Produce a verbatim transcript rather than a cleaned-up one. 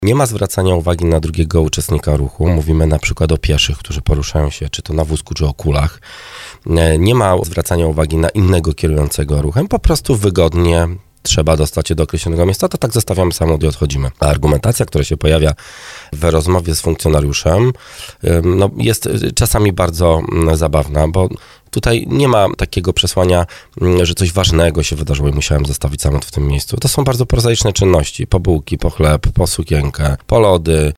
Nie ma zwracania uwagi na drugiego uczestnika ruchu. Mówimy na przykład o pieszych, którzy poruszają się czy to na wózku, czy o kulach. Nie ma zwracania uwagi na innego kierującego ruchem. Po prostu wygodnie trzeba dostać się do określonego miejsca, to tak zostawiamy samochód i odchodzimy. A argumentacja, która się pojawia w rozmowie z funkcjonariuszem, no, jest czasami bardzo zabawna, bo tutaj nie ma takiego przesłania, że coś ważnego się wydarzyło i musiałem zostawić samochód w tym miejscu. To są bardzo prozaiczne czynności. Po bułki, po chleb, po sukienkę, po lody,